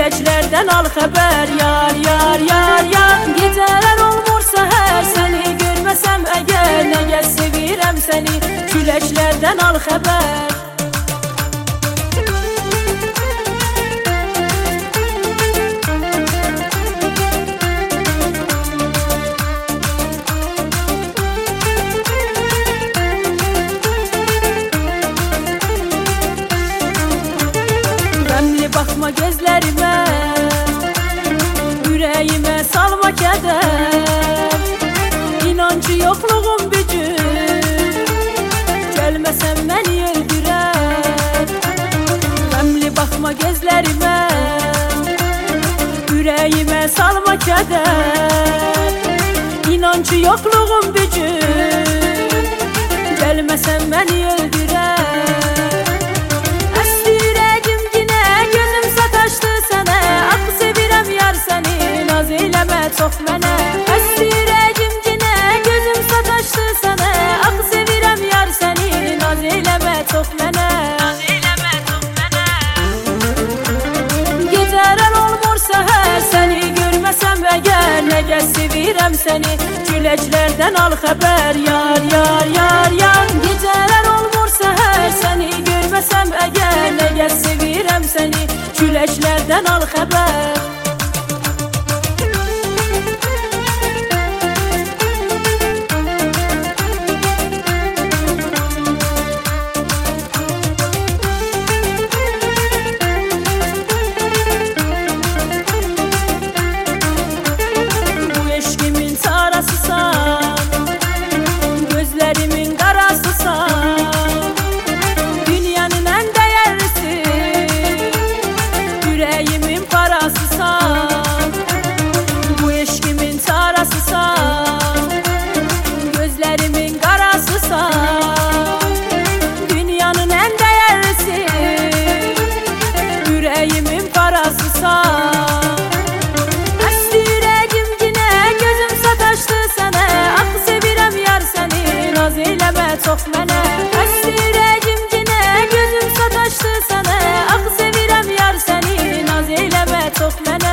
Küləklərdən al xəbər, yar, yar, yar, yar. Gecələr olmur səhər, səni görməsəm əgər, nə gəz sevirəm səni, küləklərdən al xəbər. Baxma gözlərimə, ürəyimə salma kədər. İnancı yoxluğum bir gün, gəlməsəm məni öldürər. Qəmli baxma gözlərimə, ürəyimə salma kədər. İnancı yoxluğum bir gün, gəlməsəm məni öldürər. Çox mənə əsdi ürəyim cinə, gözüm sataşdı sənə. Ax sevirəm yar səni, naz eləmə çox mənə. Gecələr olmur səhər, səni görməsəm əgər, nə gəz sevirəm səni, küləklərdən al xəbər, yar, yar, yar, yar. Gecələr olmur səhər, səni görməsəm əgər, nə gəz sevirəm səni, küləklərdən al xəbər. Çox mənə əsdi ürəyim cinə, gözüm sataşdı sənə. Ax sevirəm yar səni, naz eləmə çox mənə.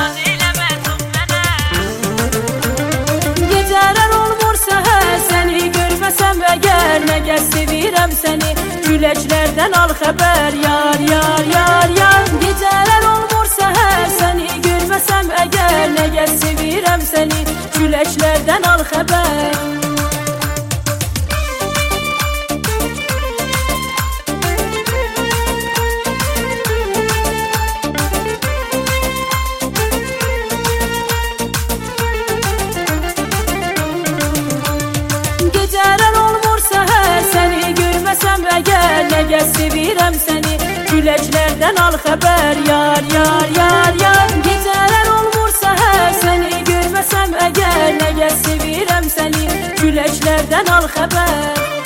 Gecələr olmur səhər, səni görməsəm əgər, nə gəz sevirəm səni, küləklərdən al xəbər, yar, yar, yar, yar. Gecələr olmur səhər, səni görməsəm əgər, nə gəz sevirəm səni, küləklərdən al xəbər. Nə gəz sevirəm səni, küləklərdən al xəbər, yar, yar, yar, yar. Gecələr olmur səhər, səni görməsəm əgər, nə gəz sevirəm səni, küləklərdən al xəbər.